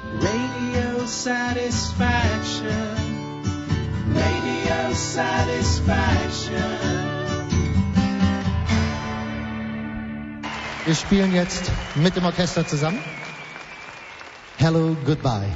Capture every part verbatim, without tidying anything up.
Radio Satisfaction, Radio Satisfaction. Wir spielen jetzt mit dem Orchester zusammen. Hello, Goodbye.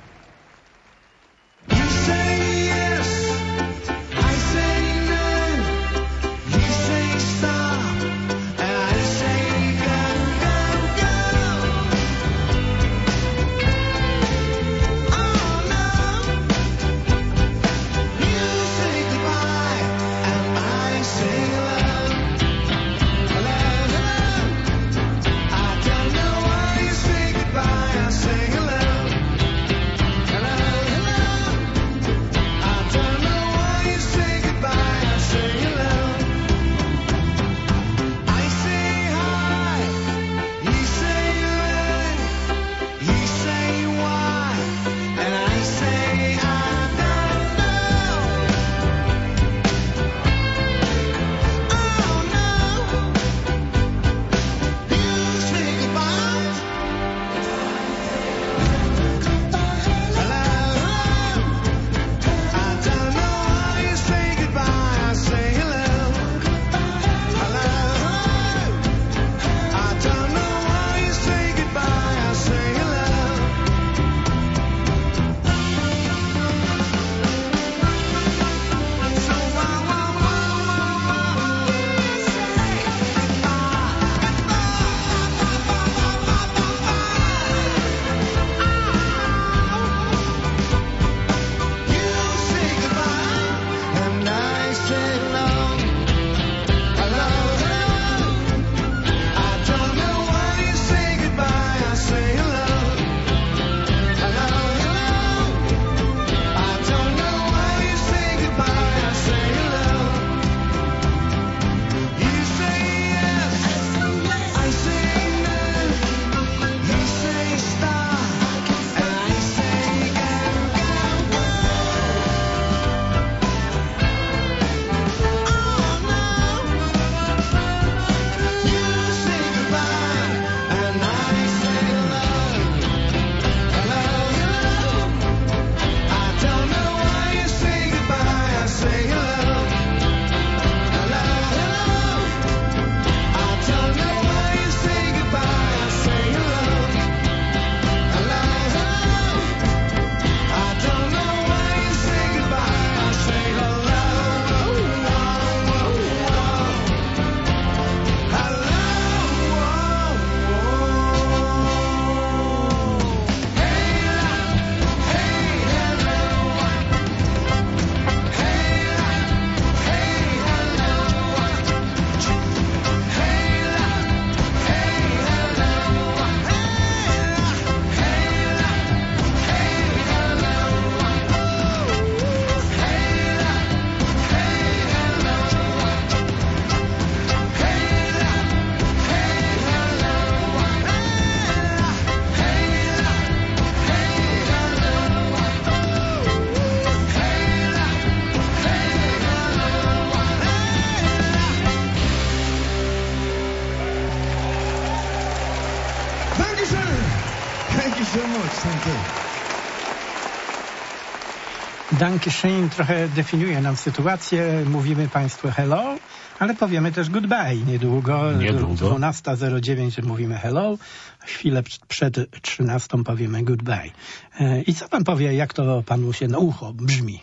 Dankeschön trochę definiuje nam sytuację. Mówimy Państwu hello, ale powiemy też goodbye niedługo. Niedługo. dwunasta zero dziewięć mówimy hello, chwilę przed trzynastą powiemy goodbye. I co Pan powie, jak to Panu się na ucho brzmi?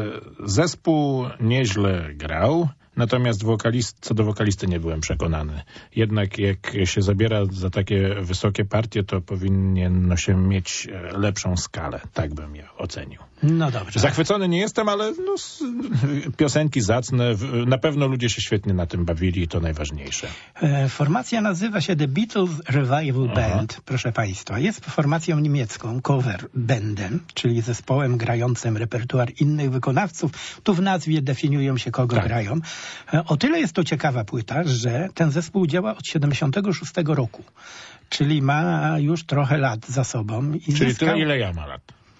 Zespół nieźle grał, natomiast wokalist, co do wokalisty nie byłem przekonany. Jednak jak się zabiera za takie wysokie partie, to powinno się mieć lepszą skalę. Tak bym je ocenił. No dobrze. Zachwycony nie jestem, ale no, piosenki zacne. Na pewno ludzie się świetnie na tym bawili i to najważniejsze. E, formacja nazywa się The Beatles Revival Band. Aha. Proszę Państwa, jest formacją niemiecką, cover bandem, czyli zespołem grającym repertuar innych wykonawców. Tu w nazwie definiują się, kogo tak. grają. E, o tyle jest to ciekawa płyta, że ten zespół działa od siedemdziesiątego szóstego roku. Czyli ma już trochę lat za sobą. I czyli zyskał... tyle, ile ja mam lat.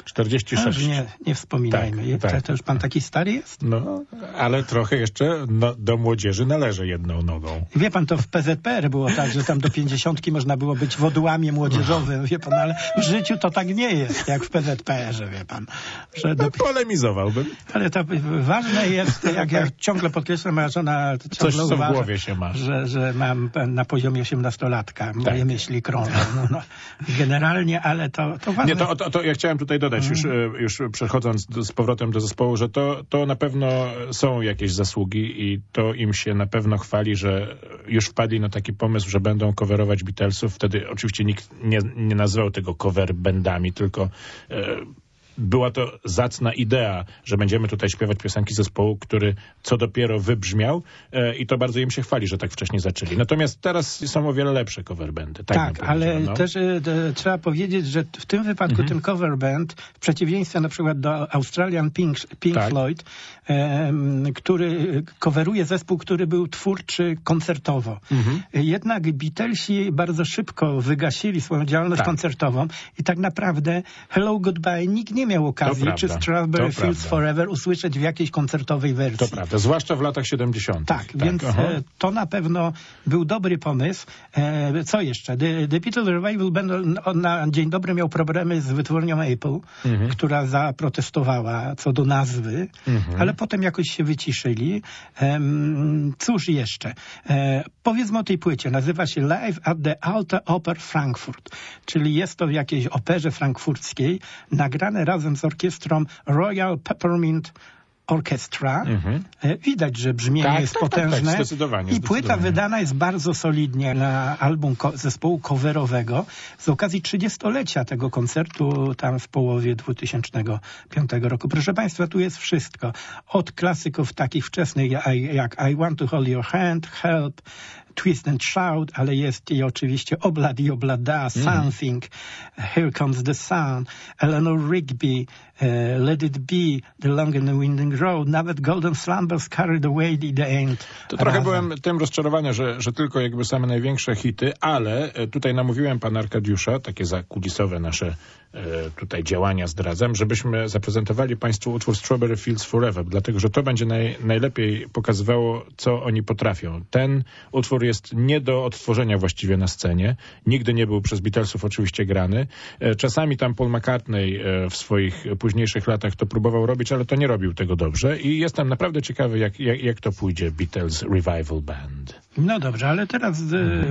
czterdzieści sześć. Nie, nie wspominajmy. Tak, tak. To już pan taki stary jest? No, ale trochę jeszcze no, do młodzieży należy jedną nogą. Wie pan, to w P Z P R było tak, że tam do pięćdziesiątki można było być w odłamie młodzieżowym, wie pan, ale w życiu to tak nie jest, jak w P Z P R-ze, wie pan. Że do... no, polemizowałbym. Ale to ważne jest, jak ja ciągle podkreślam, moja żona ciągle Coś, co uważa, w głowie się ma. Że, że mam na poziomie osiemnastolatka. Moje tak. myśli krążą. No, no, generalnie, ale to, to ważne. Nie, to, to, to ja chciałem tutaj dodać, mm. już, już przechodząc do, z powrotem do zespołu, że to, to na pewno są jakieś zasługi i to im się na pewno chwali, że już wpadli na taki pomysł, że będą coverować Beatlesów. Wtedy oczywiście nikt nie, nie nazywał tego cover bandami, tylko e, była to zacna idea, że będziemy tutaj śpiewać piosenki zespołu, który co dopiero wybrzmiał e, i to bardzo im się chwali, że tak wcześnie zaczęli. Natomiast teraz są o wiele lepsze cover bandy. Tak, tak ale no. też e, trzeba powiedzieć, że w tym wypadku mhm. ten cover band, w przeciwieństwie na przykład do Australian Pink, Pink tak. Floyd, e, który coveruje zespół, który był twórczy koncertowo. Mhm. Jednak Beatlesi bardzo szybko wygasili swoją działalność tak. koncertową i tak naprawdę Hello Goodbye nikt nie miał okazji, czy Strawberry Fields Forever usłyszeć w jakiejś koncertowej wersji. To prawda, zwłaszcza w latach siedemdziesiątych. Tak, tak, więc e, to na pewno był dobry pomysł. E, co jeszcze? The, The Beatles Revival Band na dzień dobry miał problemy z wytwórnią Apple, mhm. która zaprotestowała co do nazwy, mhm. ale potem jakoś się wyciszyli. E, cóż jeszcze? E, powiedzmy o tej płycie. Nazywa się Live at the Alta Oper Frankfurt, czyli jest to w jakiejś operze frankfurckiej, nagrane razem z orkiestrą Royal Peppermint Orchestra. Mhm. Widać, że brzmienie tak, jest tak, potężne. Tak, tak, zdecydowanie, I płyta zdecydowanie. wydana jest bardzo solidnie na album ko- zespołu coverowego z okazji trzydziestolecia tego koncertu tam w połowie dwutysięcznego piątego roku. Proszę państwa, tu jest wszystko. Od klasyków takich wczesnych jak, jak I Want to Hold Your Hand, Help, Twist and Shout, ale jest i oczywiście Oblad i Oblada, Something, mm. Here Comes the Sun, Eleanor Rigby, uh, Let It Be, The Long and the Winding Road, nawet Golden Slumbers, Carried Away, The End. To trochę razem. byłem tym rozczarowany, że, że tylko jakby same największe hity, ale tutaj namówiłem pana Arkadiusza, takie zakulisowe nasze e, tutaj działania zdradzam, żebyśmy zaprezentowali państwu utwór Strawberry Fields Forever, dlatego, że to będzie naj, najlepiej pokazywało, co oni potrafią. Ten utwór jest nie do odtworzenia właściwie na scenie. Nigdy nie był przez Beatlesów oczywiście grany. Czasami tam Paul McCartney w swoich późniejszych latach to próbował robić, ale to nie robił tego dobrze i jestem naprawdę ciekawy, jak, jak, jak to pójdzie Beatles Revival Band. No dobrze, ale teraz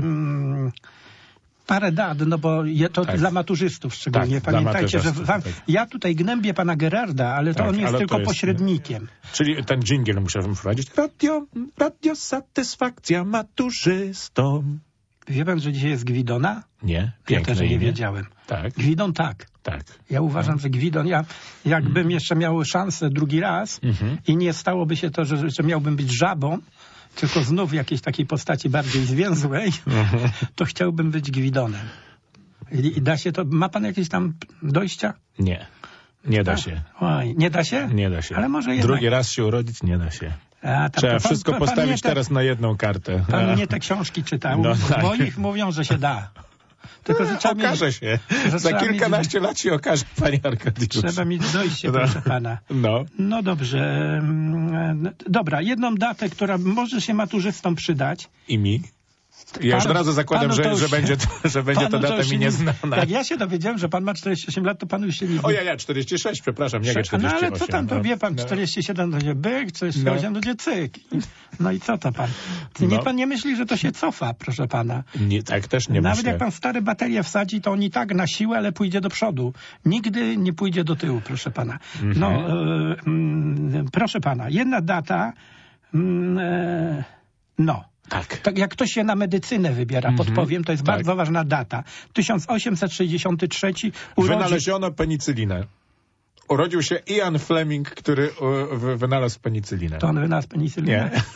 hmm. parę dat, no bo je to tak. dla maturzystów szczególnie. Tak, pamiętajcie, że wam, tak. ja tutaj gnębię pana Gerarda, ale to tak, on jest tylko jest, pośrednikiem. Czyli ten dżingiel musiałem wprowadzić. Radio, radio satysfakcja maturzystom. Wie pan, że dzisiaj jest Gwidona? Nie, piękne ja też nie imię. wiedziałem. Tak. Gwidon tak. Tak. Ja uważam, no. że Gwidon, ja jakbym mm. jeszcze miał szansę drugi raz mm-hmm. i nie stałoby się to, że, że miałbym być żabą, tylko znów jakiejś takiej postaci bardziej zwięzłej, mm-hmm. to chciałbym być Gwidonem. I, I da się to, ma pan jakieś tam dojścia? Nie. Nie da się. Oj, nie da się? Nie da się. Ale może jednak. Drugi raz się urodzić nie da się. A, Trzeba pan, wszystko pan, postawić pan teraz te, na jedną kartę. Pan nie te książki czytał. No, tak. Moich mówią, że się da. Tylko, że trzeba okaże mieć, się. Że Za kilkanaście mieć, lat się okaże, panie Arkadiusz. Trzeba mieć dojście, no. proszę pana. No. no dobrze. Dobra, jedną datę, która może się maturzystom przydać. I mi? Ja już od razu zakładam, że, że będzie to, że będzie to data mi nieznana. Jak ja się dowiedziałem, że pan ma czterdzieści osiem lat, to panu już się nie... O ja, ja, czterdzieści sześć, przepraszam, nie czterdzieści osiem. No ale co tam, to no. wie pan, no. czterdzieści siedem to będzie byk, czterdzieści osiem to będzie cyk. No i co to pan? Nie no. pan nie myśli, że to się cofa, proszę pana. Nie, tak też nie Nawet myślę. jak pan stare baterie wsadzi, to on i tak na siłę, ale pójdzie do przodu. Nigdy nie pójdzie do tyłu, proszę pana. Mm-hmm. No, e, m, proszę pana, jedna data, m, e, no. Tak. Tak jak ktoś się na medycynę wybiera, mm-hmm. podpowiem, to jest tak. bardzo ważna data. tysiąc osiemset sześćdziesiąty trzeci urodził... Wynaleziono penicylinę. Urodził się Ian Fleming, który u, wynalazł penicylinę. To on wynalazł penicylinę? Nie.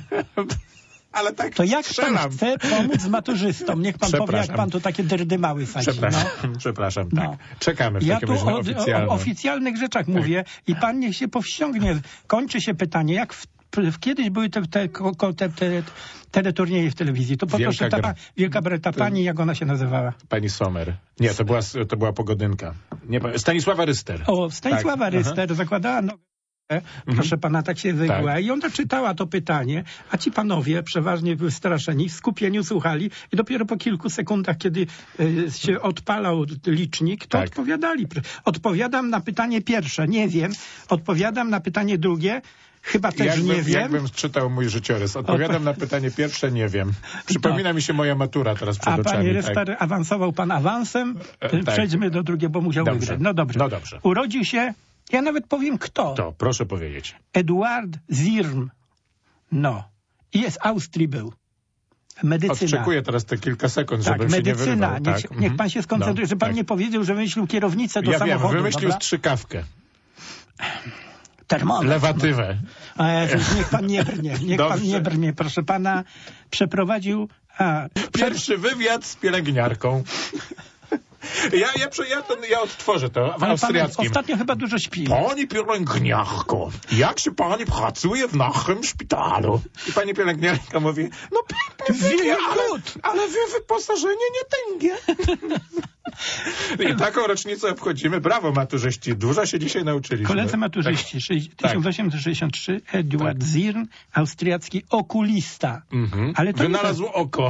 Ale tak to jak strzelam. pan chce pomóc maturzystom? Niech pan powie, jak pan tu takie dyrdymały sadzi. Przepraszam, no. przepraszam tak. No. Czekamy w ja takim tu razie o, o, o oficjalnych rzeczach tak. mówię i pan niech się powściągnie. Kończy się pytanie, jak w kiedyś były te, te, te, te, te teleturnieje w telewizji. To poproszę, Wielka ta gra. pa, Wielka Bra- ta pani, jak ona się nazywała? Pani Sommer. Nie, to była, to była Pogodynka. Nie, pa- Stanisława Ryster. O, Stanisława Tak. Ryster zakładała nogę. Proszę pana, tak się wygła. Tak. I ona czytała to pytanie, a ci panowie, przeważnie wystraszeni, w skupieniu słuchali i dopiero po kilku sekundach, kiedy y, się odpalał licznik, to Tak. odpowiadali. Odpowiadam na pytanie pierwsze, nie wiem. Odpowiadam na pytanie drugie, chyba też Jakbym, nie wiem. jakbym czytał mój życiorys. Odpowiadam na pytanie pierwsze, nie wiem. Przypomina mi się moja matura teraz przed A oczami. panie tak. Ryster, awansował pan awansem, E, y, tak. przejdźmy do drugiego, bo musiał Dobrze. wygrać. No dobrze. No dobrze. Urodził się, ja nawet powiem kto. To, proszę powiedzieć. Eduard Zirm. No. I z Austrii był. Medycyna. Odczekuję teraz te kilka sekund, Tak, żebym się nie medycyna. wyrywał. Niech, Tak. niech pan się skoncentruje, No, że pan tak. nie powiedział, że wymyślił kierownicę do Ja samochodu. wiem, wymyślił dobra? strzykawkę. Termometr. Lewatywę. A Jezus, niech pan nie brnie, niech pan Dobrze. nie brnie, proszę pana. Przeprowadził... A, Pierwszy wywiad z pielęgniarką. Ja, ja, prze- ja, to, ja odtworzę to w ale pan austriackim. ostatnio chyba dużo śpi. Pani pielęgniarko, jak się pani pracuje w naszym szpitalu? I pani pielęgniarka mówi, no pięknie, ale, ale wy wyposażenie nie tęgie. I taką rocznicę obchodzimy. Brawo, maturzyści, dużo się dzisiaj nauczyliśmy. Koledzy maturzyści, sześć- tysiąc osiemset sześćdziesiąt trzy, Eduard Tak. Zirn, austriacki okulista. Mhm. Ale to nie Wynalazł oko.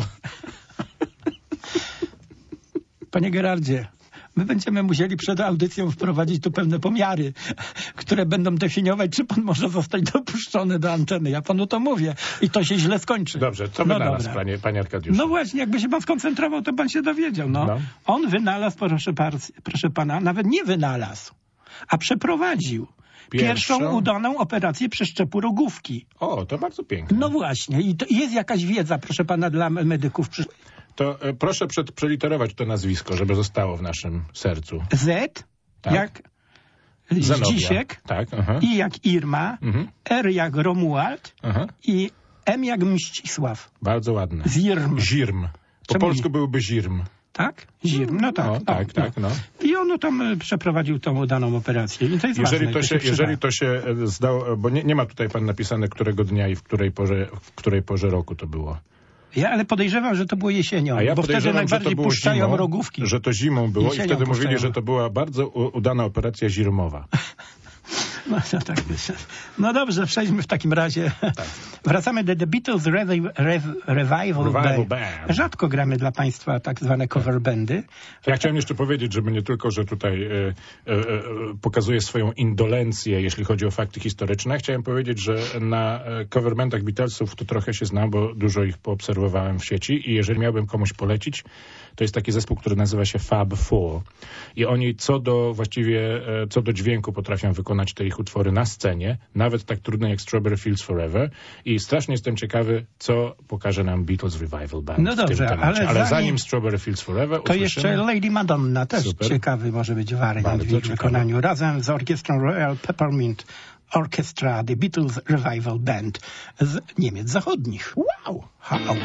Panie Gerardzie, my będziemy musieli przed audycją wprowadzić tu pewne pomiary, które będą definiować, czy pan może zostać dopuszczony do anteny. Ja panu to mówię. I to się źle skończy. Dobrze, co No wynalazł, dobra. panie, panie Arkadiuszu? No właśnie, jakby się pan skoncentrował, to pan się dowiedział. No. No. On wynalazł, proszę, par, proszę pana, nawet nie wynalazł, a przeprowadził pierwszą, Pierwszą? udaną operację przeszczepu rogówki. O, to bardzo piękne. No właśnie. I to jest jakaś wiedza, proszę pana, dla medyków. To e, proszę przed, przeliterować to nazwisko, żeby zostało w naszym sercu. Z, Tak. jak Zenobia. Zdzisiek, Tak, aha. I jak Irma, Mhm. R jak Romuald Aha. i M jak Mścisław. Bardzo ładne. Zirm. Zirm. Po Czemu polsku nie? byłby Zirm. Tak? Zirm, no tak. No, no, tak, tak, no. I on tam e, przeprowadził tą udaną operację. I to jest Jeżeli ważne, to, się, przyda. jeżeli to się e, zdało, bo nie, nie ma tutaj pan napisane, którego dnia i w której porze, w której porze roku to było. Ja ale podejrzewam, że to było jesienią, A ja bo wtedy podejrzewam, że to najbardziej było puszczają zimą, rogówki. że to zimą było Jesienią i wtedy puszczają. mówili, że to była bardzo u, udana operacja zirmowa. No, no, tak. No dobrze, przejdźmy w takim razie. Tak. Wracamy do The Beatles Revi- Rev- Revival, Revival Band. Band. Rzadko gramy dla państwa tak zwane cover bandy. Ja chciałem jeszcze powiedzieć, żeby nie tylko, że tutaj e, e, e, pokazuje swoją indolencję, jeśli chodzi o fakty historyczne. Chciałem powiedzieć, że na e, coverbandach Beatlesów to trochę się znam, bo dużo ich poobserwowałem w sieci i jeżeli miałbym komuś polecić, to jest taki zespół, który nazywa się Fab Four. I oni co do właściwie, e, co do dźwięku potrafią wykonać te ich utwory na scenie, nawet tak trudne jak Strawberry Fields Forever. I strasznie jestem ciekawy, co pokaże nam Beatles Revival Band No w dobrze, tym temacie. ale Ale zanim- zanim Strawberry Fields Forever To usłyszymy... jeszcze Lady Madonna, też Super. ciekawy może być wariant Bardzo w ich ciekawy. wykonaniu. Razem z orkiestrą Royal Peppermint Orchestra, The Beatles Revival Band z Niemiec Zachodnich. Wow! How?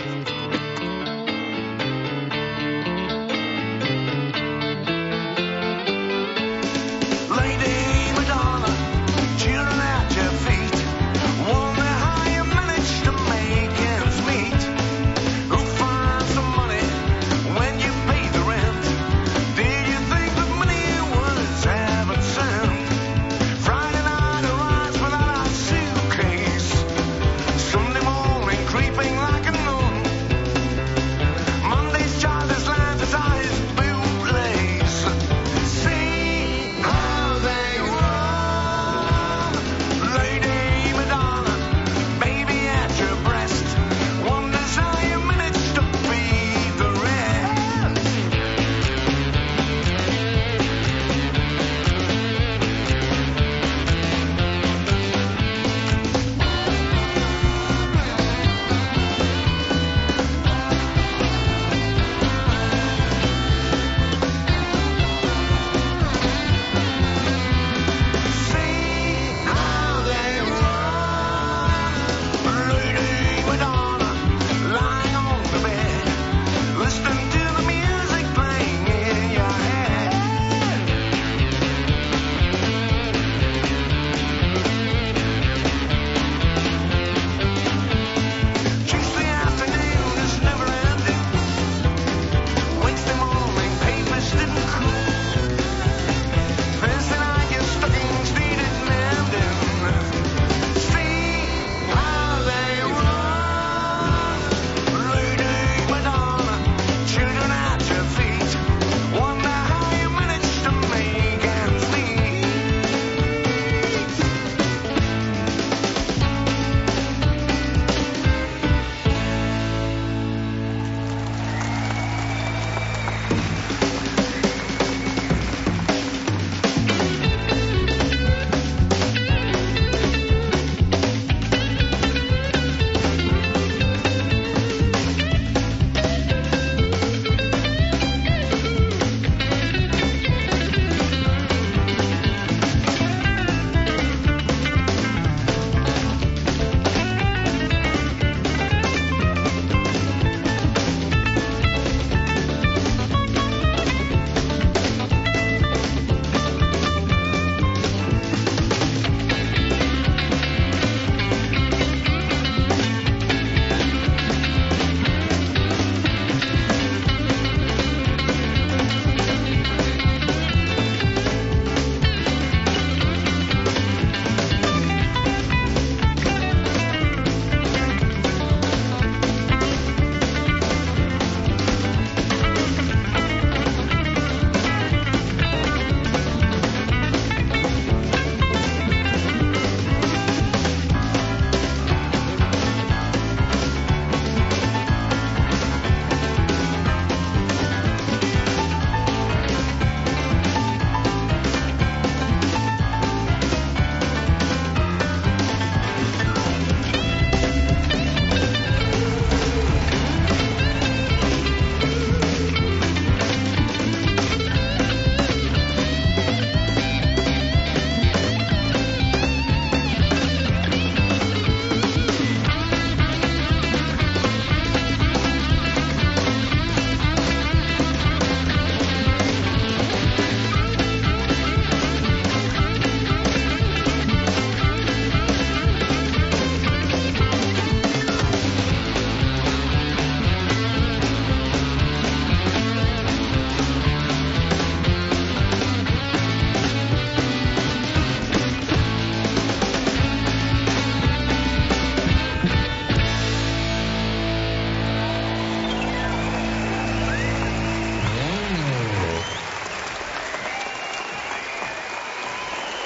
Lady Madonna, cheering at your feet. Wonder how you managed to make ends meet. Who finds the money when you pay the rent? Did you think that money was heaven sent? Friday night arrives without a suitcase. Sunday morning creeping like a nun.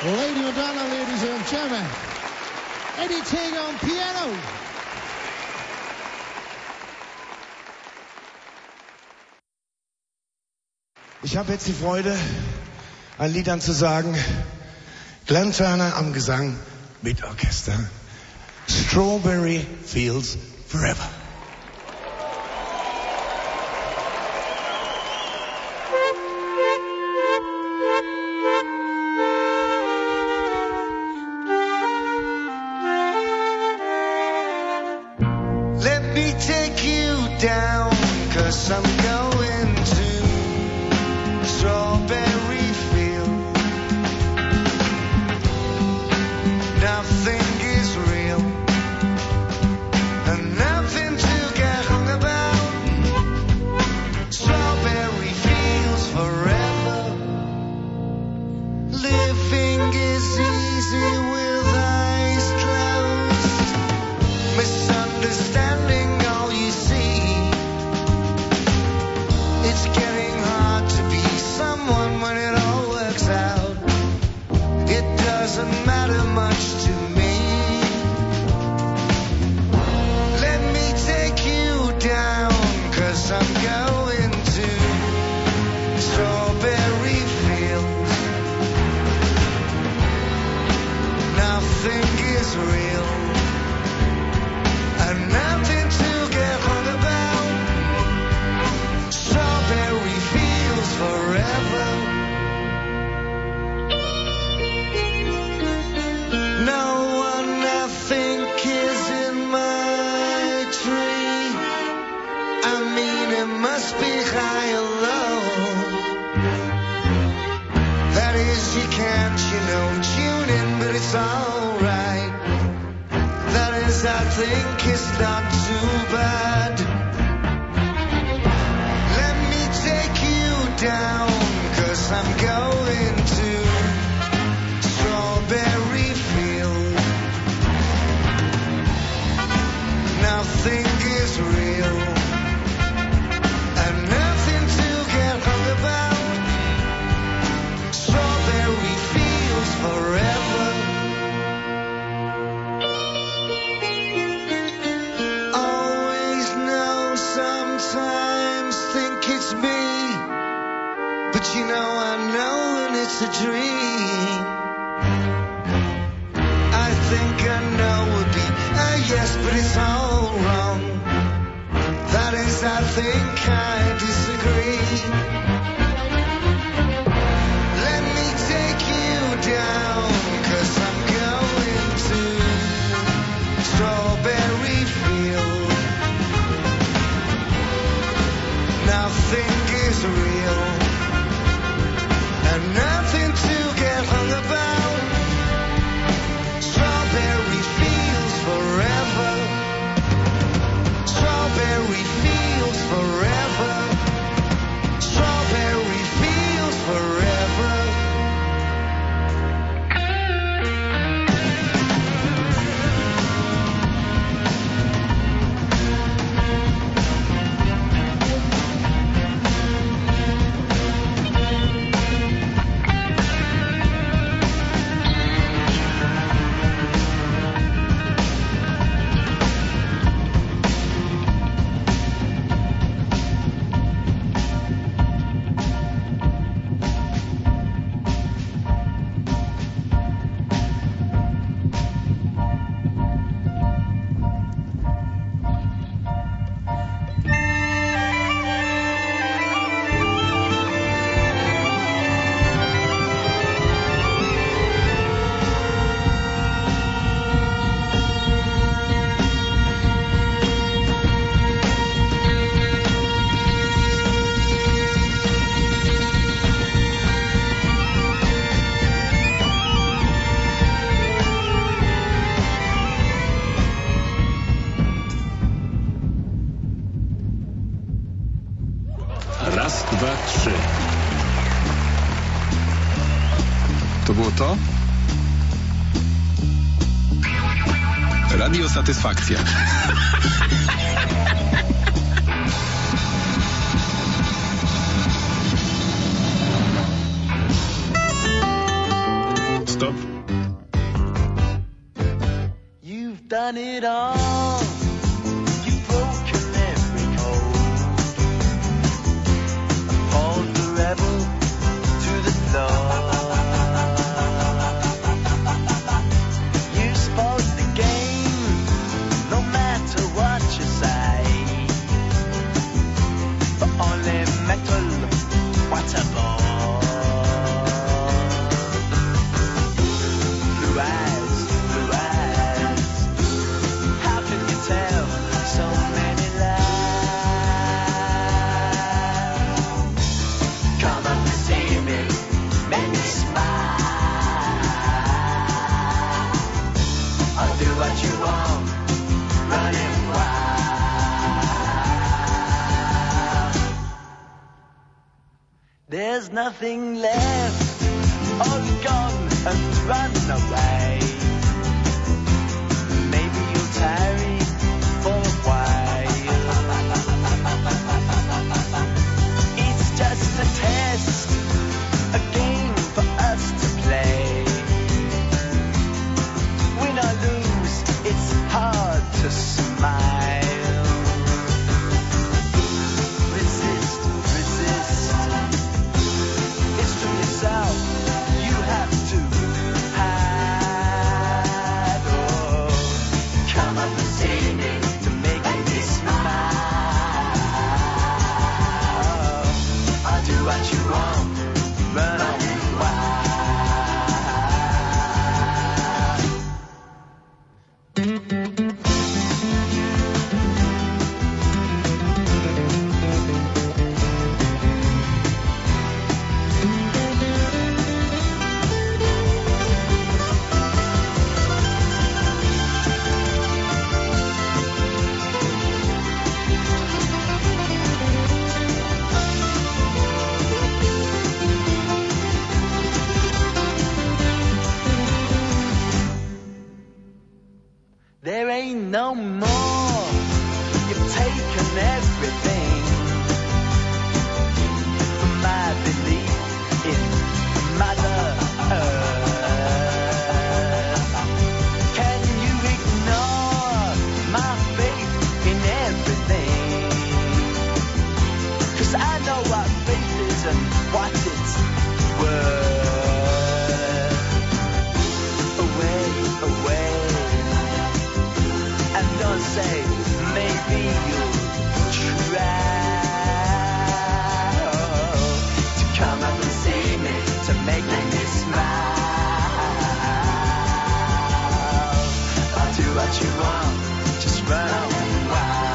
Lady Madonna, ladies and gentlemen. Eddie Ting on piano. Ich habe jetzt die Freude, ein Lied anzusagen. Glenn Turner am Gesang mit Orchester. Strawberry Fields Forever. Let me take you down, 'cause I'm going to Strawberry Field. Nothing is real, and nothing to get hung about. Strawberry Fields forever. Living is easy with eyes closed. Misunderstanding all you see. It's getting hard to be someone when it all works out. It doesn't matter much to me. Let me take you down, 'cause I'm going to Strawberry Fields. Nothing is real, and nothing to get hung about. Strawberry Fields forever. No one I think is in my tree. I mean, it must be high or low. That is, you can't, you know, tune in, but it's alright. That is, I think it's not too bad. Let me take you down, 'cause I'm going to Strawberry Field. Nothing is real, and nothing to get hung about. Strawberry Fields forever. Always know, sometimes think it's me, but you know I know when it's a dream. I think I know would be a yes, but it's all wrong. That is, I think I disagree. Let me take you down, 'cause I'm going to Strawberry Field. Nothing is real, and nothing to get hung about. Strawberry Fields forever. Strawberry Fields forever. Strawberry Fields forever. Raz, dwa, trzy. To było to? Radio Satysfakcja. stop. You've done it all. You've broken every code. Appalled the rebel to the floor. You spoiled the game, no matter what you say. But only metal, what a bore. Blue eyes, blue eyes. How can you tell so many lies? Come up to see me, make me smile. I'll do what you want, running wild. There's nothing left, all gone and run away. Maybe you'll tarry for a while. It's just a test, a game for us to play. Win or lose, it's hard to smile. Resist, resist. It's from yourself you have to hide. Oh, come up and see me to make me smile. I'll do what you want, run away wild. There ain't no more. You've taken everything from my belief in Mother Earth. Can you ignore my faith in everything? 'Cause I know what faith is and what it's worth. Away, away. And don't say, maybe you'll try to come up and see me, to make me smile. I'll do what you want, just run wild.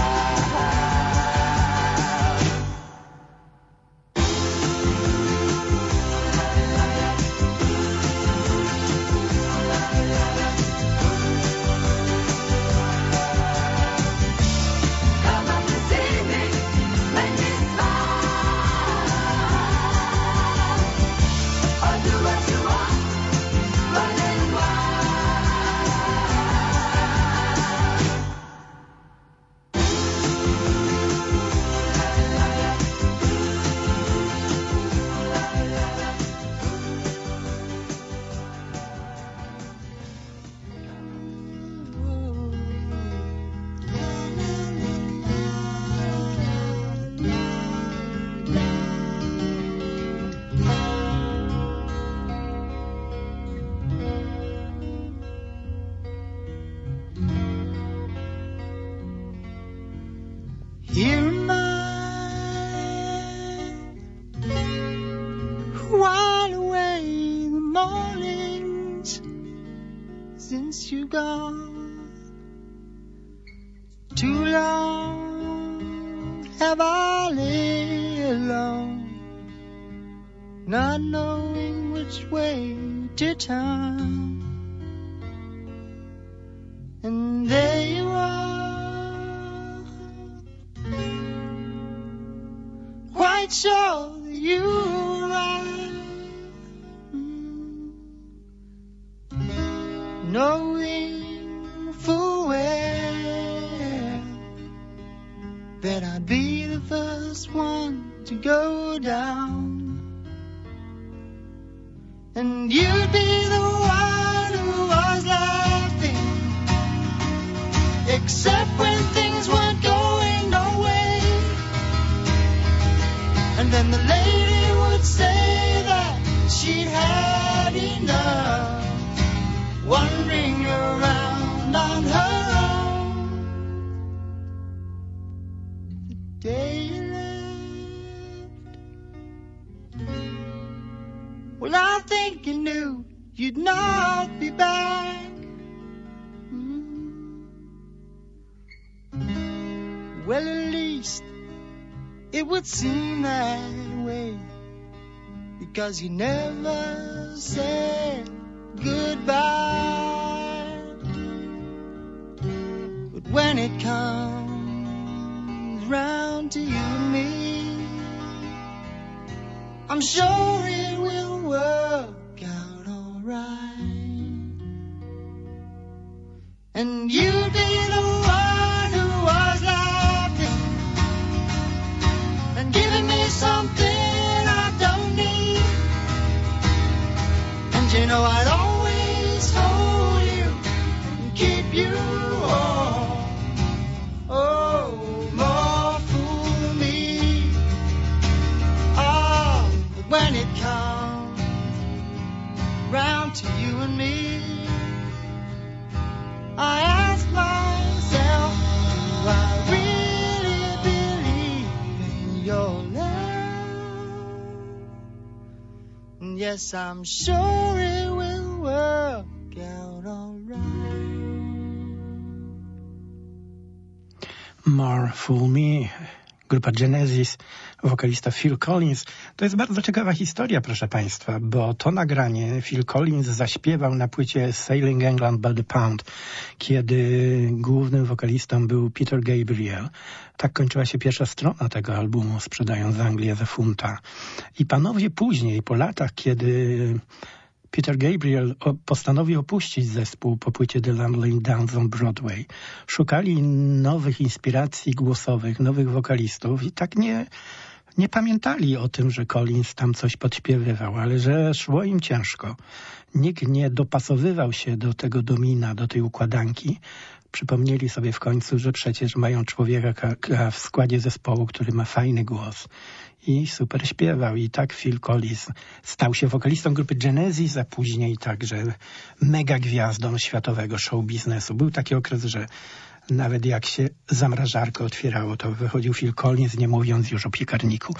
Here am I, while away the mornings since you gone. Too long have I lay alone, not knowing which way to turn. And there you are, quite sure that you were right, knowing full well that I'd be the first one to go down. And you'd be the one who was laughing, except when things weren't going no way. And then the lady would say that she'd had enough, wandering around on her own. The day you left, well, I think you knew you'd not be back. Mm. Well, at least it would seem that way, because you never said goodbye. But when it comes round to you and me, I'm sure it will work out alright. And you'd be the one who was laughing and giving me something I don't need. And you know I'd always hold you and keep you warm. Oh, more fool me. Oh, but when it comes round to you and me, I ask myself, do I really believe in your love? And yes, I'm sure it will work out alright. More Fool Me, grupa Genesis, wokalista Phil Collins. To jest bardzo ciekawa historia, proszę Państwa, bo to nagranie Phil Collins zaśpiewał na płycie Sailing England by the Pound, kiedy głównym wokalistą był Peter Gabriel. Tak kończyła się pierwsza strona tego albumu, sprzedając Anglię za funta. I panowie później, po latach, kiedy Peter Gabriel postanowił opuścić zespół po płycie The Lamb Lay Down on Broadway, szukali nowych inspiracji głosowych, nowych wokalistów i tak nie, nie pamiętali o tym, że Collins tam coś podśpiewywał, ale że szło im ciężko. Nikt nie dopasowywał się do tego domina, do tej układanki. Przypomnieli sobie w końcu, że przecież mają człowieka w składzie zespołu, który ma fajny głos i super śpiewał. I tak Phil Collins stał się wokalistą grupy Genesis, a później także mega gwiazdą światowego show biznesu. Był taki okres, że nawet jak się zamrażarkę otwierało, to wychodził Phil Collins, nie mówiąc już o piekarniku.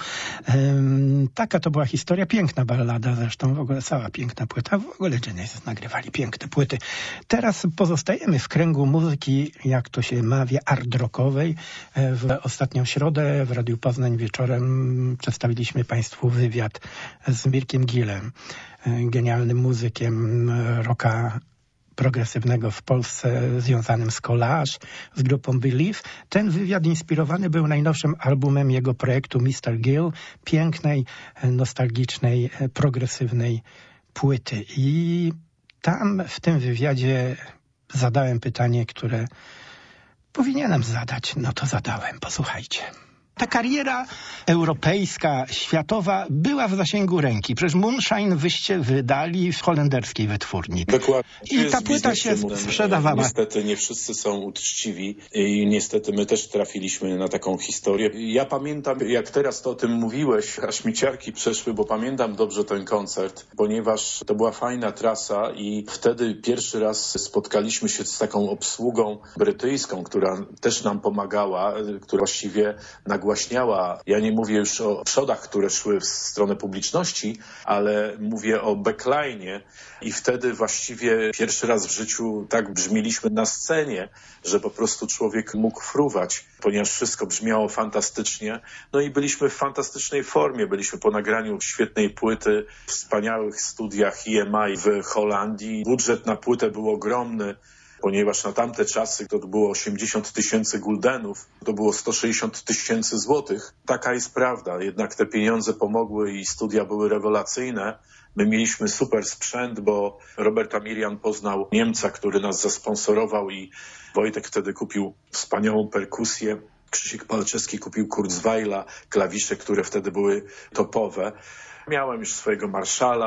Um, taka to była historia, piękna ballada, zresztą w ogóle cała piękna płyta. W ogóle Genesis nagrywali piękne płyty. Teraz pozostajemy w kręgu muzyki, jak to się mawia, art rockowej. W ostatnią środę w Radiu Poznań wieczorem przedstawiliśmy Państwu wywiad z Mirkiem Gillem, genialnym muzykiem rocka progresywnego w Polsce, związanym z Collage, z grupą Believe. Ten wywiad inspirowany był najnowszym albumem jego projektu mister Gill, pięknej, nostalgicznej, progresywnej płyty. I tam w tym wywiadzie zadałem pytanie, które powinienem zadać. No to zadałem, posłuchajcie. Ta kariera europejska, światowa była w zasięgu ręki. Przecież Moonshine wyście wydali w holenderskiej wytwórni. Dokładnie. I ta płyta się sprzedawała. Niestety nie wszyscy są uczciwi i niestety my też trafiliśmy na taką historię. Ja pamiętam, jak teraz to o tym mówiłeś, aż mi ciarki przeszły, bo pamiętam dobrze ten koncert, ponieważ to była fajna trasa i wtedy pierwszy raz spotkaliśmy się z taką obsługą brytyjską, która też nam pomagała, która właściwie nagłaśniała. Ja nie mówię już o przodach, które szły w stronę publiczności, ale mówię o backline'ie i wtedy właściwie pierwszy raz w życiu tak brzmieliśmy na scenie, że po prostu człowiek mógł fruwać, ponieważ wszystko brzmiało fantastycznie. No i byliśmy w fantastycznej formie, byliśmy po nagraniu świetnej płyty, w wspaniałych studiach E M I w Holandii. Budżet na płytę był ogromny, ponieważ na tamte czasy to było osiemdziesiąt tysięcy guldenów, to było sto sześćdziesiąt tysięcy złotych. Taka jest prawda, jednak te pieniądze pomogły i studia były rewelacyjne. My mieliśmy super sprzęt, bo Robert Amirian poznał Niemca, który nas zasponsorował i Wojtek wtedy kupił wspaniałą perkusję. Krzysiek Palczewski kupił Kurzweila, klawisze, które wtedy były topowe. Miałem już swojego Marszala,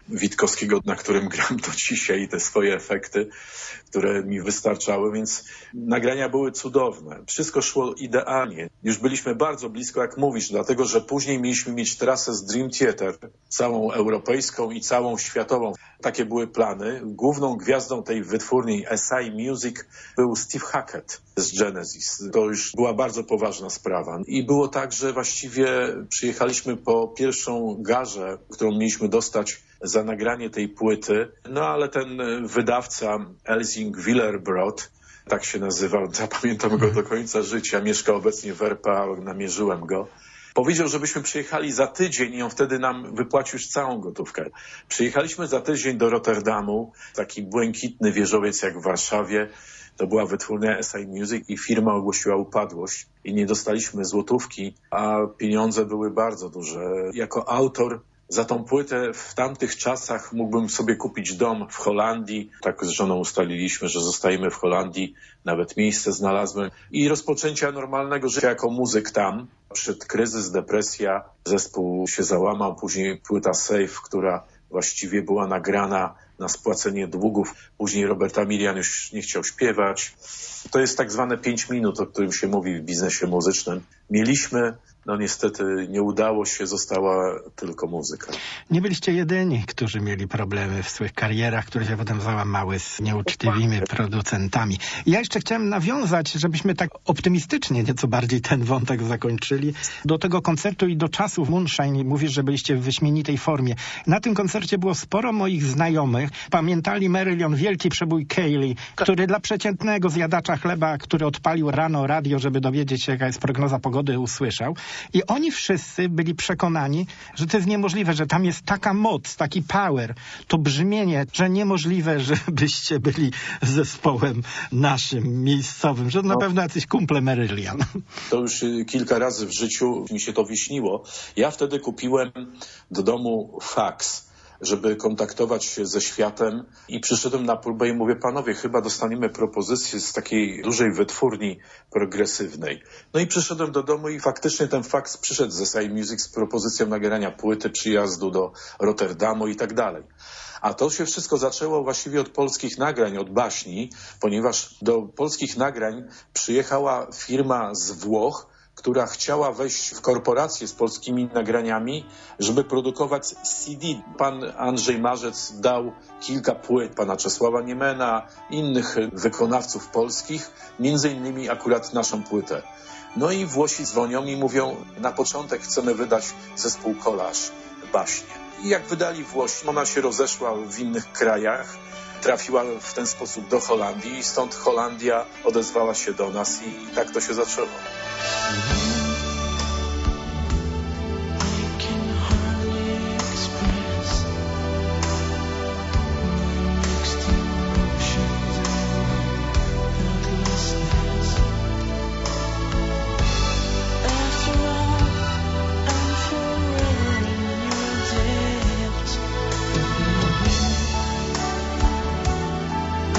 Witkowskiego, na którym gram do dzisiaj, te swoje efekty, które mi wystarczały, więc nagrania były cudowne. Wszystko szło idealnie. Już byliśmy bardzo blisko, jak mówisz, dlatego, że później mieliśmy mieć trasę z Dream Theater, całą europejską i całą światową. Takie były plany. Główną gwiazdą tej wytwórni S I Music był Steve Hackett z Genesis. To już była bardzo poważna sprawa. I było tak, że właściwie przyjechaliśmy po pierwszą garzę, którą mieliśmy dostać za nagranie tej płyty, no ale ten wydawca Elsing Willebrod, tak się nazywał, zapamiętam go do końca życia, mieszka obecnie w R P A, namierzyłem go, powiedział, żebyśmy przyjechali za tydzień i on wtedy nam wypłacił już całą gotówkę. Przyjechaliśmy za tydzień do Rotterdamu, taki błękitny wieżowiec jak w Warszawie. To była wytwórnia S I Music i firma ogłosiła upadłość i nie dostaliśmy złotówki, a pieniądze były bardzo duże. Jako autor za tą płytę w tamtych czasach mógłbym sobie kupić dom w Holandii. Tak z żoną ustaliliśmy, że zostajemy w Holandii. Nawet miejsce znalazłem. I rozpoczęcia normalnego życia jako muzyk tam. Przed kryzys, depresja, zespół się załamał. Później płyta Safe, która właściwie była nagrana na spłacenie długów. Później Robert Amilian już nie chciał śpiewać. To jest tak zwane pięć minut, o którym się mówi w biznesie muzycznym. Mieliśmy, no niestety nie udało się, została tylko muzyka. Nie byliście jedyni, którzy mieli problemy w swoich karierach, które się potem załamały z nieuczciwymi producentami. Ja jeszcze chciałem nawiązać, żebyśmy tak optymistycznie nieco bardziej ten wątek zakończyli, do tego koncertu i do czasów Moonshine. Mówisz, że byliście w wyśmienitej formie. Na tym koncercie było sporo moich znajomych. Pamiętali Marillion, wielki przebój Kaylee, który dla przeciętnego zjadacza chleba, który odpalił rano radio, żeby dowiedzieć się, jaka jest prognoza pogody, usłyszał. I oni wszyscy byli przekonani, że to jest niemożliwe, że tam jest taka moc, taki power, to brzmienie, że niemożliwe, żebyście byli zespołem naszym, miejscowym, że na pewno jacyś kumple Marillion. To już kilka razy w życiu mi się to wyśniło. Ja wtedy kupiłem do domu faks, żeby kontaktować się ze światem i przyszedłem na próbę i mówię, panowie, chyba dostaniemy propozycję z takiej dużej wytwórni progresywnej. No i przyszedłem do domu i faktycznie ten faks przyszedł z S I Music z propozycją nagrania płyty, przyjazdu do Rotterdamu i tak dalej. A to się wszystko zaczęło właściwie od polskich nagrań, od baśni, ponieważ do polskich nagrań przyjechała firma z Włoch, która chciała wejść w korporację z polskimi nagraniami, żeby produkować C D. Pan Andrzej Marzec dał kilka płyt pana Czesława Niemena, innych wykonawców polskich, między innymi akurat naszą płytę. No i Włosi dzwonią i mówią, na początek chcemy wydać zespół Kolaż, baśnie. I jak wydali Włosi, ona się rozeszła w innych krajach, trafiła w ten sposób do Holandii i stąd Holandia odezwała się do nas i, i tak to się zaczęło.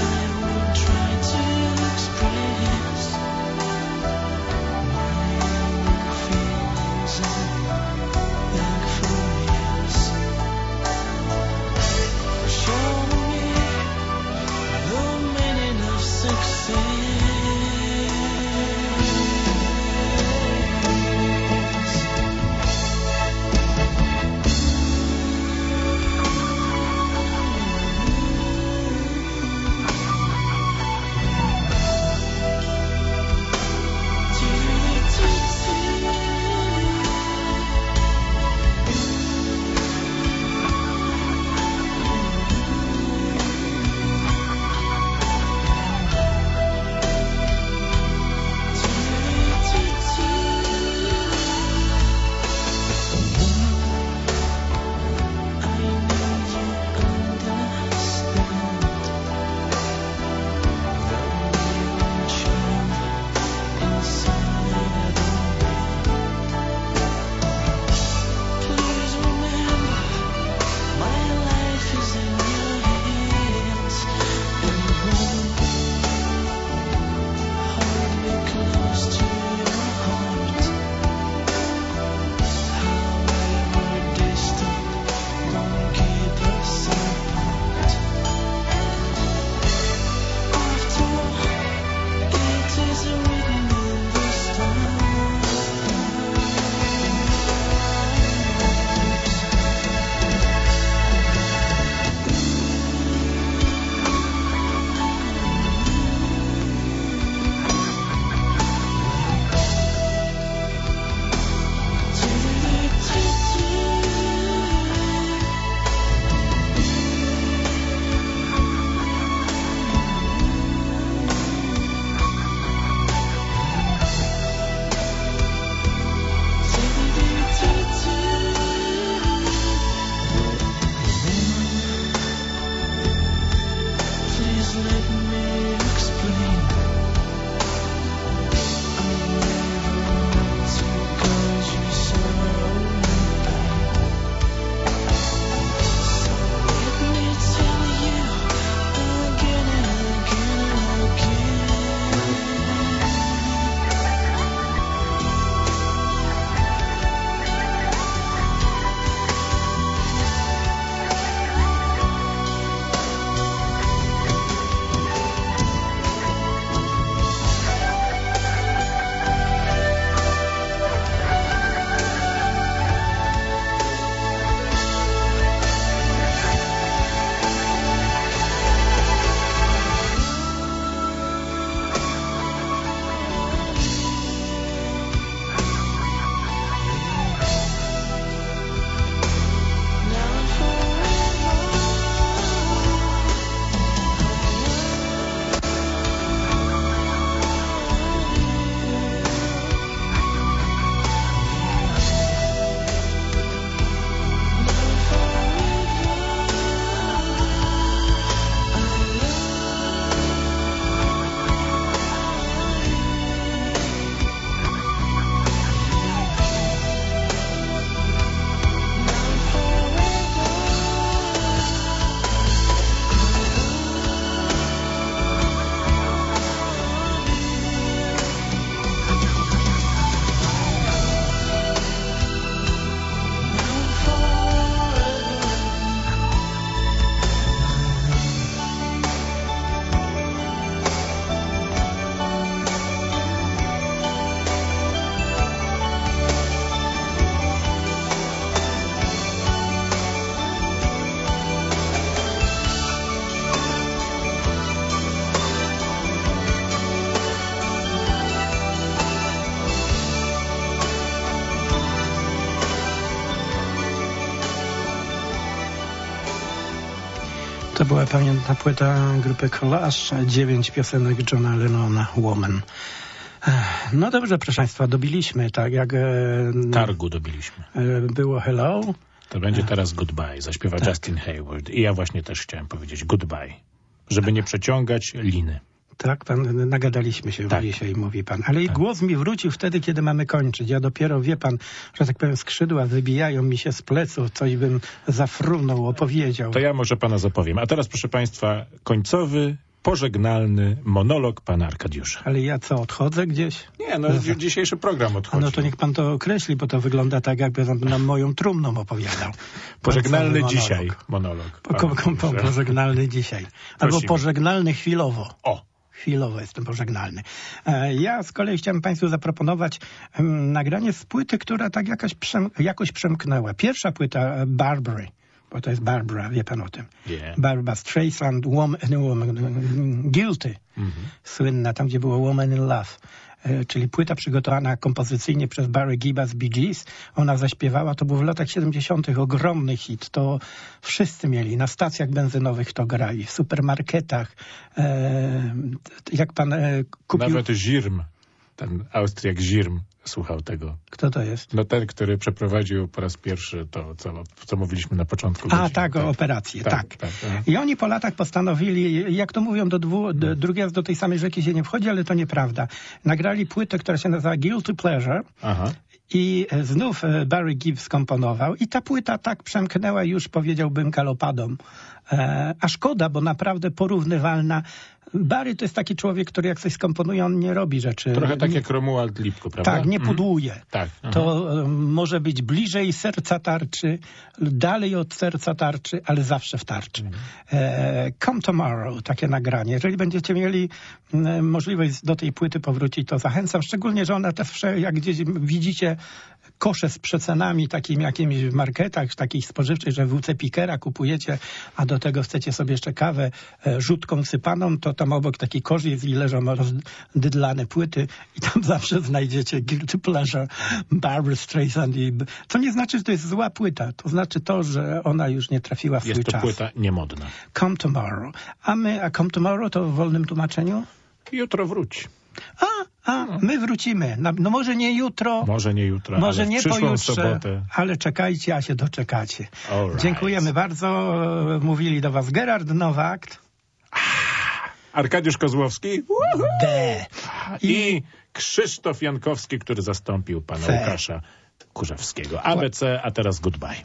Try to express my To była pamiętna płyta grupy Collage, dziewięć piosenek Johna Lennona, Woman. No dobrze, proszę Państwa, dobiliśmy, tak jak... E, Targu dobiliśmy. E, było Hello. To będzie teraz Goodbye, zaśpiewa tak. Justin Hayward. I ja właśnie też chciałem powiedzieć Goodbye, żeby nie przeciągać liny. Tak, pan, nagadaliśmy się tak. dzisiaj, mówi pan. Ale i tak. głos mi wrócił wtedy, kiedy mamy kończyć. Ja dopiero, wie pan, że tak powiem, skrzydła wybijają mi się z pleców, coś bym zafrunął, opowiedział. To ja może pana zapowiem. A teraz, proszę państwa, końcowy, pożegnalny monolog pana Arkadiusza. Ale ja co, odchodzę gdzieś? Nie, no Za... dzisiejszy program odchodzi. No to niech pan to określi, bo to wygląda tak, jakby nam moją trumną opowiadał. Pożegnalny monolog. dzisiaj monolog. Po, po, po, pożegnalny dzisiaj. Albo Prosimy. Pożegnalny chwilowo. O! Chwilowo jestem pożegnalny. Ja z kolei chciałem państwu zaproponować um, nagranie z płyty, która tak jakaś przem, jakoś przemknęła. Pierwsza płyta Barbary, bo to jest Barbara, wie pan o tym. Yeah. Barbara Streisand, woman, woman, Guilty, mm-hmm. słynna, tam gdzie było Woman in Love. Czyli płyta przygotowana kompozycyjnie przez Barry Gibba z Bee Gees. Ona zaśpiewała, to był w latach siedemdziesiątych ogromny hit. To wszyscy mieli, na stacjach benzynowych to grali, w supermarketach. E, jak pan e, kupił... Nawet Zirm, ten Austriak Zirm słuchał tego. Kto to jest? No ten, który przeprowadził po raz pierwszy to, co, co mówiliśmy na początku. A, godziny. tak, o operację, tak. tak. tak, tak. I oni po latach postanowili, jak to mówią, do dwu, do, drugi raz do tej samej rzeki się nie wchodzi, ale to nieprawda. Nagrali płytę, która się nazywa Guilty Pleasure. Aha. I znów Barry Gibb skomponował i ta płyta tak przemknęła już, powiedziałbym, galopadą. E, a szkoda, bo naprawdę porównywalna. Barry to jest taki człowiek, który jak coś skomponuje, on nie robi rzeczy. Trochę tak nie, jak Romuald Lipko, prawda? Tak, nie pudłuje. Mm. Tak. To e, może być bliżej serca tarczy, dalej od serca tarczy, ale zawsze w tarczy. Mm. E, Come Tomorrow, takie nagranie. Jeżeli będziecie mieli e, możliwość do tej płyty powrócić, to zachęcam. Szczególnie, że ona też, jak gdzieś widzicie kosze z przecenami takimi jakimiś w marketach, takich spożywczych, że W C Pikera kupujecie, a do tego chcecie sobie jeszcze kawę e, rzutką sypaną, to tam obok taki kosz jest i leżą rozdydlane płyty i tam zawsze znajdziecie Guilty Pleasure, Barbra Streisand. I... To nie znaczy, że to jest zła płyta. To znaczy to, że ona już nie trafiła w swój czas. Jest to płyta niemodna. Come Tomorrow. A my, a Come Tomorrow to w wolnym tłumaczeniu? Jutro wróć. A, a, my wrócimy. No może nie jutro. Może nie jutro, może ale nie w przyszłą pojutrze, sobotę. Ale czekajcie, a się doczekacie. Right. Dziękujemy bardzo. Mówili do was Gerard Nowak. Arkadiusz Kozłowski. D. I, I Krzysztof Jankowski, który zastąpił pana C. Łukasza Kurzewskiego. A B C, a teraz Goodbye.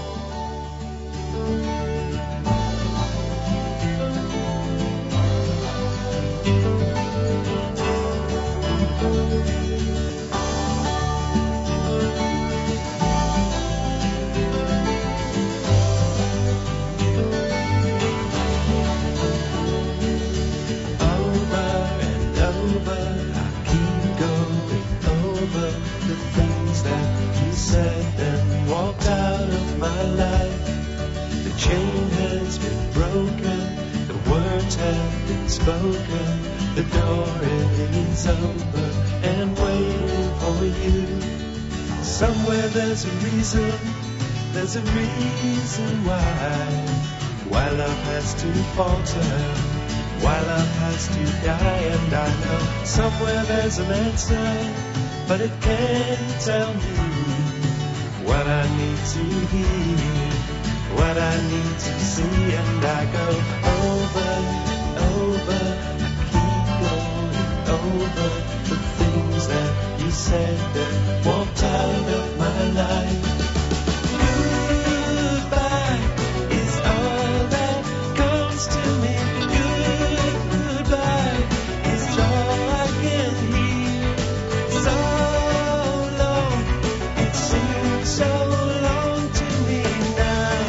Spoken, the door is open and waiting for you. Somewhere there's a reason, there's a reason why. Why love has to falter, why love has to die. And I know somewhere there's an answer, but it can't tell me what I need to hear, what I need to see. And I go over over, I keep going over the things that you said that walked out of my life. Goodbye is all that comes to me. Goodbye is all I can hear. So long, it seems so long to me now.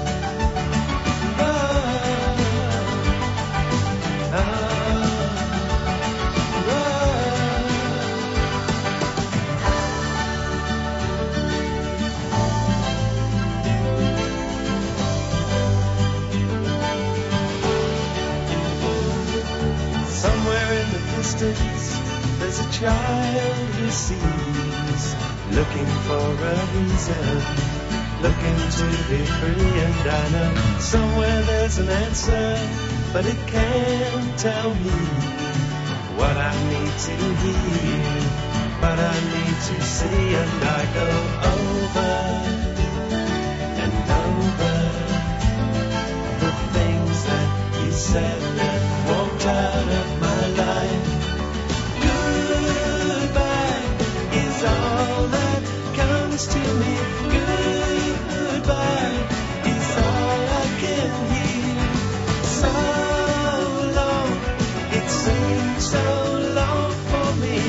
There's a child who sees, looking for a reason, looking to be free, and I know somewhere there's an answer, but it can't tell me what I need to hear, but I need to see, and I go over and over the things that you said that walked out of my life. Goodbye is all that comes to me. Goodbye is all I can hear. So long, it seems so long for me.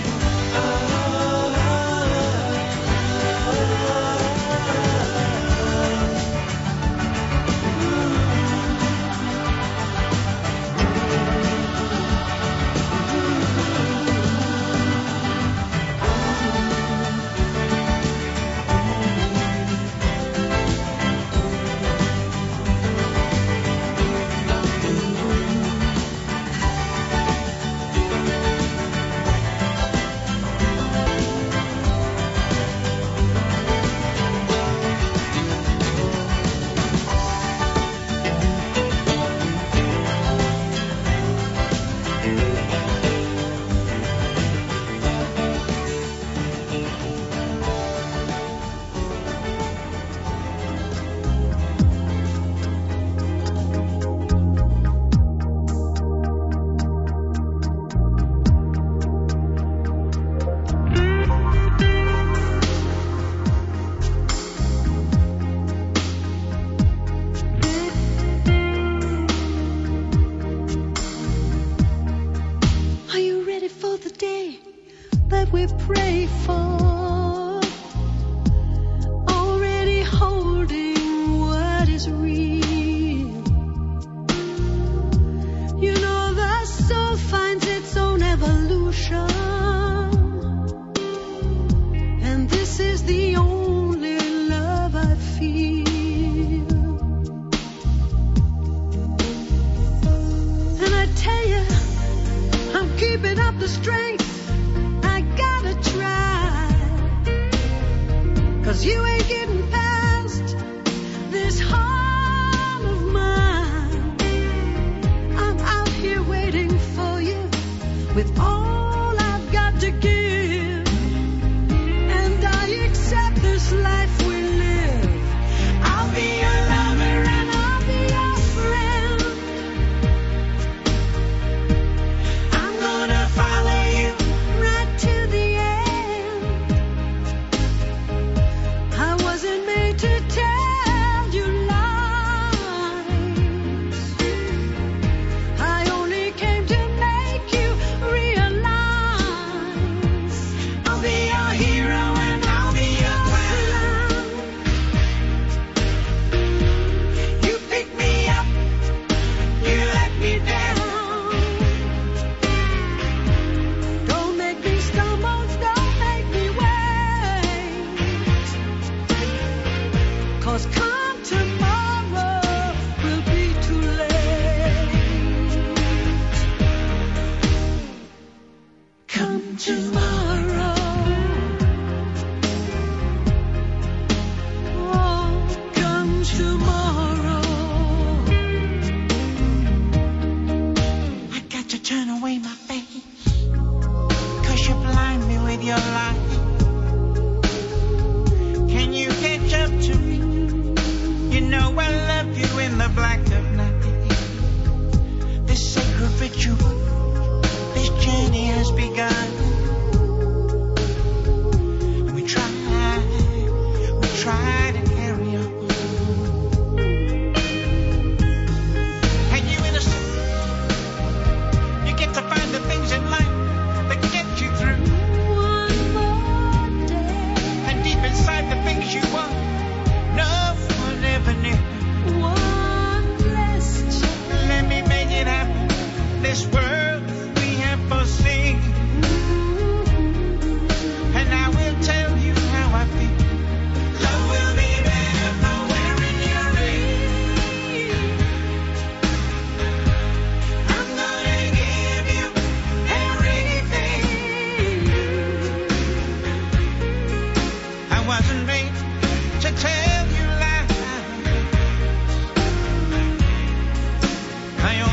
wasn't made to tell you lies.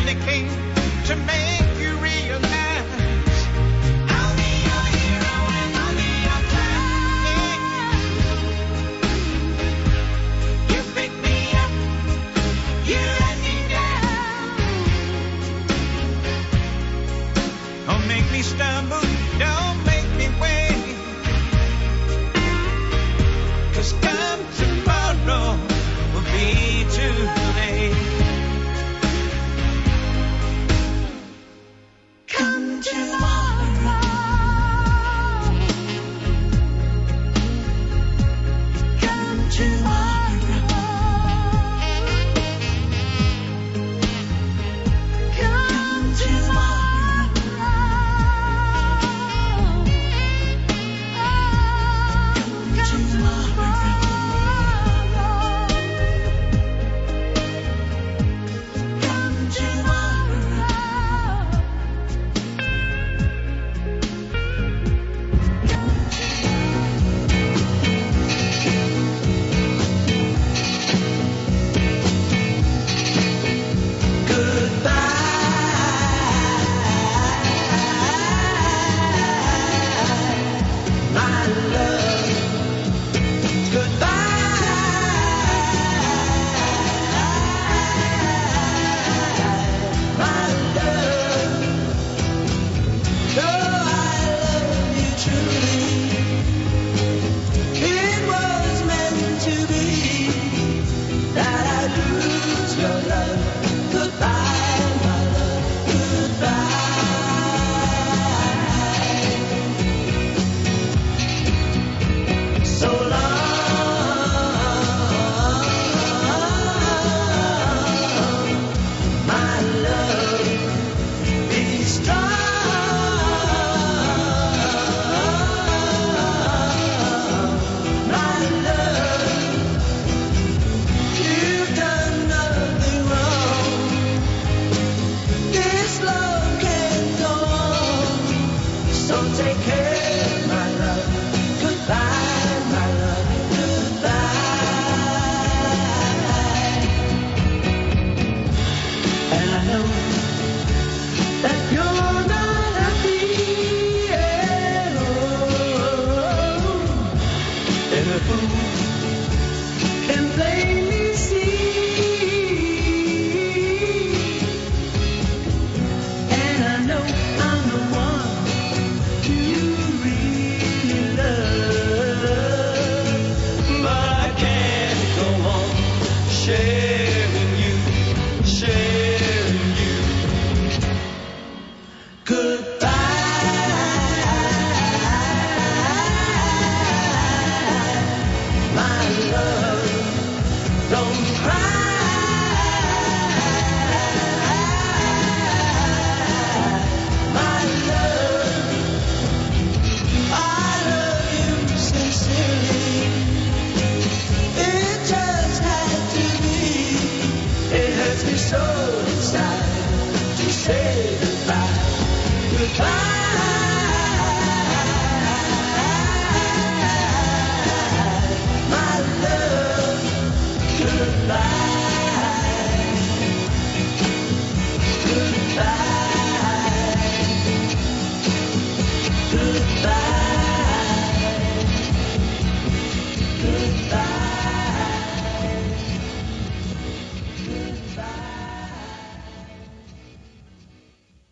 finally came to make you realize I'll be your hero and I'll be your clown. You pick me up, you let me down. Don't make me stumble, don't make me wait. 'Cause come tomorrow will be too late. Come tomorrow. Come tomorrow. Come tomorrow. Come tomorrow. Come tomorrow. So inside to say goodbye, goodbye.